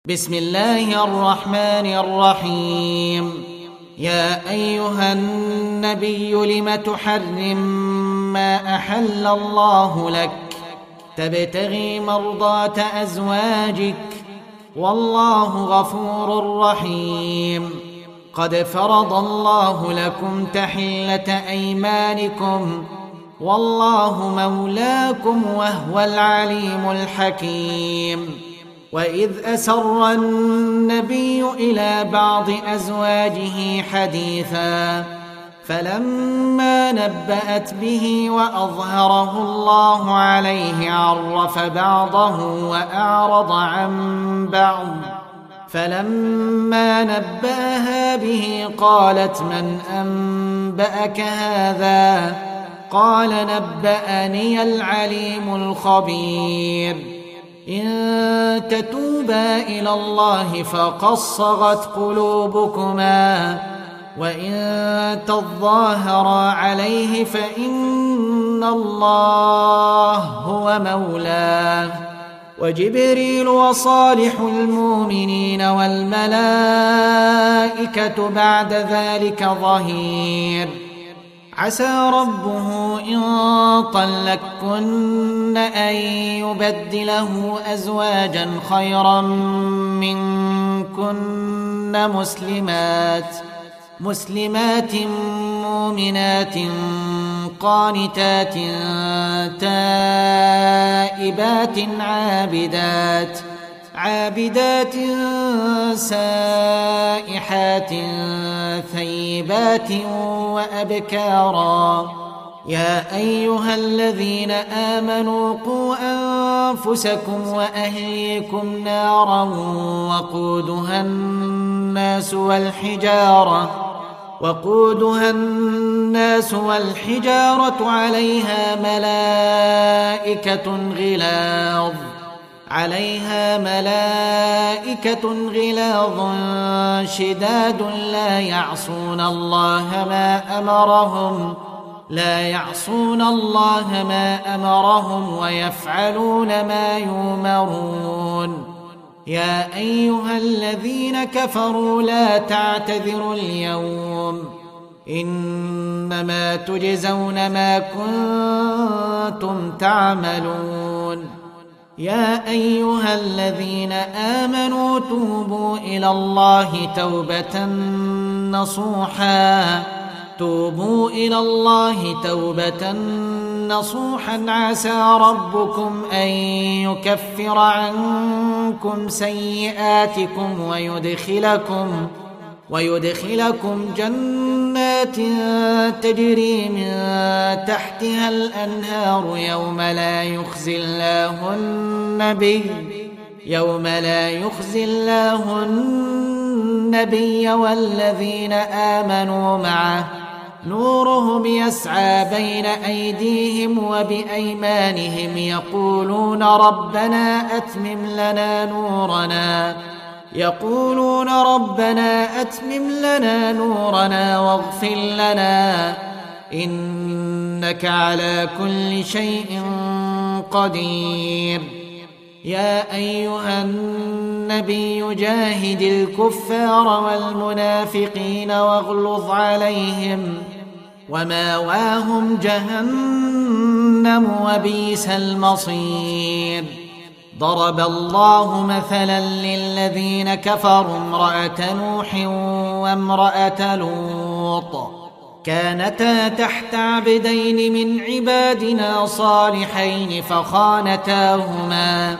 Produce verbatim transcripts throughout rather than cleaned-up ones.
بسم الله الرحمن الرحيم. يا أيها النبي لم تحرم ما أحل الله لك تبتغي مرضات أزواجك والله غفور رحيم. قد فرض الله لكم تحلة أيمانكم والله مولاكم وهو العليم الحكيم. وإذ أسر النبي إلى بعض أزواجه حديثا فلما نبأت به وأظهره الله عليه عرف بعضه وأعرض عن بعض فلما نبأها به قالت من أنبأك هذا قال نبأني العليم الخبير. إن تتوبا إلى الله فقد صغت قلوبكما وإن تظاهرا عليه فإن الله هو مولاه وجبريل وصالح المؤمنين والملائكة بعد ذلك ظهير. عسى ربه إن طلقكن أن يبدله أزواجا خيرا منكن مسلمات مسلمات مؤمنات قانتات تائبات عابدات عابدات سائحات ثيبات وأبكارا. يا أيها الذين آمنوا قوا أنفسكم وأهليكم نارا وقودها الناس والحجارة وقودها الناس والحجارة عليها ملائكة غلاظ عليها ملائكة غلاظ شداد لا يعصون الله ما أمرهم لا يعصون الله ما أمرهم ويفعلون ما يؤمرون. يا أيها الذين كفروا لا تعتذروا اليوم إنما تجزون ما كنتم تعملون. يا أيها الذين آمنوا توبوا إلى الله توبة نصوحا توبوا إلى الله توبة نصوحا عسى ربكم أن يكفر عنكم سيئاتكم ويدخلكم ويدخلكم جنات تجري من تحتها الأنهار يوم لا يخزي الله النبي يوم لا يخزي الله النبي والذين آمنوا معه نورهم يسعى بين أيديهم وبأيمانهم يقولون ربنا أتمم لنا نورنا يقولون ربنا أتمم لنا نورنا واغفر لنا إنك على كل شيء قدير. يا أيها النبي جاهد الكفار والمنافقين واغلظ عليهم وماواهم جهنم وبئس المصير. ضرب الله مثلا للذين كفروا امرأة نوح وامرأة لوط كانتا تحت عبدين من عبادنا صالحين فخانتاهما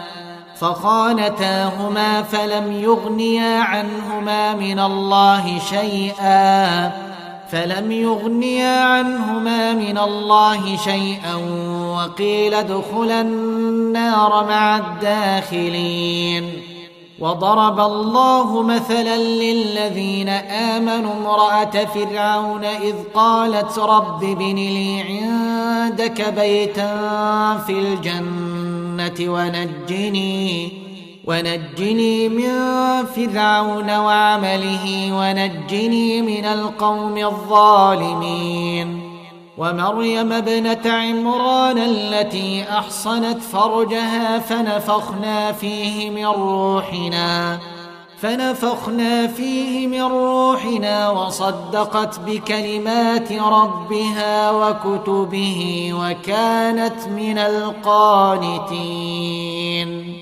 فخانتاهما فلم يغنيا عنهما من الله شيئا فلم يغنيا عنهما من الله شيئا وقيل ادخلا النار مع الداخلين. وضرب الله مثلا للذين آمنوا امرأة فرعون إذ قالت رب ابن لي عندك بيتا في الجنة ونجني ونجني من فرعون وعمله ونجني من القوم الظالمين. ومريم ابنة عمران التي أحصنت فرجها فنفخنا فيه من روحنا فنفخنا فيه من روحنا وصدقت بكلمات ربها وكتبه وكانت من القانتين